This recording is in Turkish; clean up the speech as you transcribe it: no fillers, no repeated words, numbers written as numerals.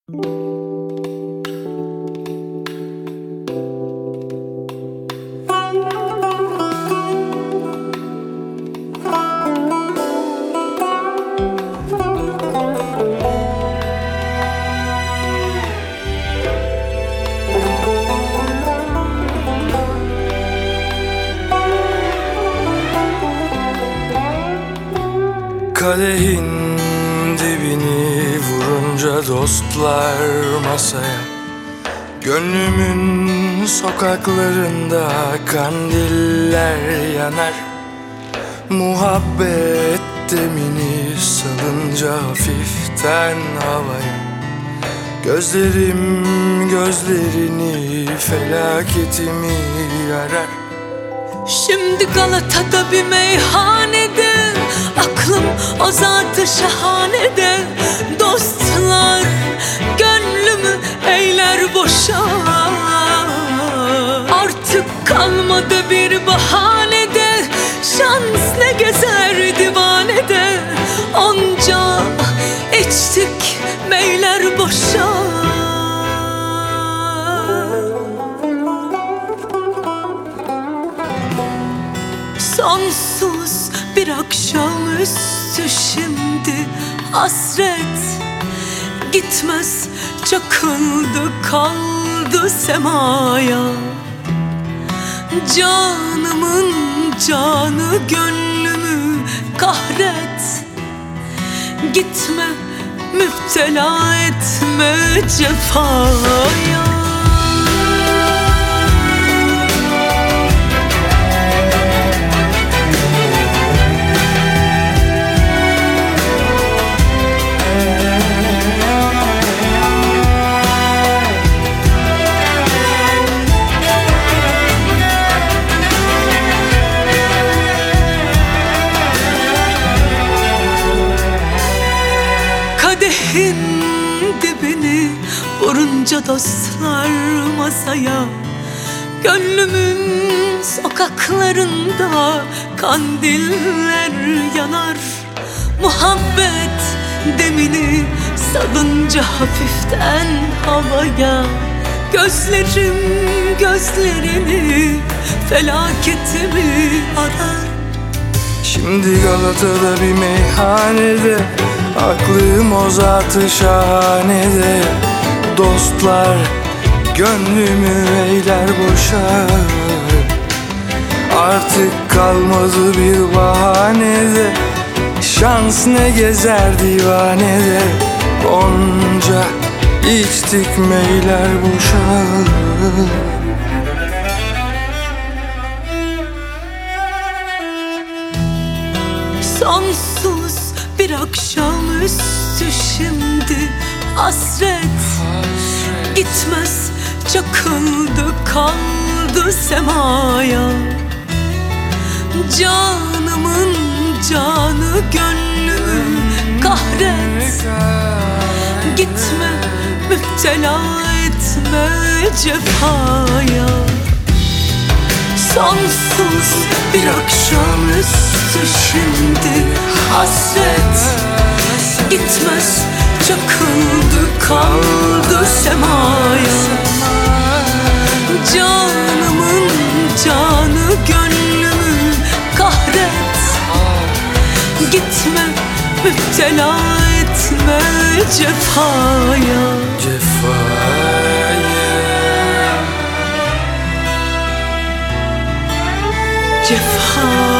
Kadehin dibini vurunca dostlar masaya, gönlümün sokaklarında kandiller yanar. Muhabbet demini salınca hafiften havaya, gözlerim gözlerini felaketimi arar. Şimdi Galata'da bir meyhanede, aklım o zat-ı şahanede. Dostlar gönlümü eyler boşa, artık kalmadı bir bahanede. Şans ne gezer divanede, onca içtik meyler boşa. Sonsuz bir akşamüstü şimdi hasret gitmez, çakıldı kaldı semaya. Canımın canı gönlümü kahret, gitme müptela etme cefaya. Kadehin dibini vurunca dostlar masaya, gönlümün sokaklarında kandiller yanar. Muhabbet demini salınca hafiften havaya, gözlerim gözlerini felaketimi arar. Şimdi Galata'da bir meyhanede, aklım o zat-ı şahanede. Dostlar gönlümü eyler boşa, artık kalmadı bir bahanede. Şans ne gezer divanede, onca içtik meyler boşa. Sonsuz bir akşamüstü şimdi hasret gitmez, çakıldı kaldı semaya. Canımın canı gönlümü kahret, gitme müptela etme cefaya. Sonsuz bir akşamüstü şimdi hasret gitmez, çakıldı kaldı semaya. Canımın canı gönlümü kahret, gitme müptela etme cefaya. Cefa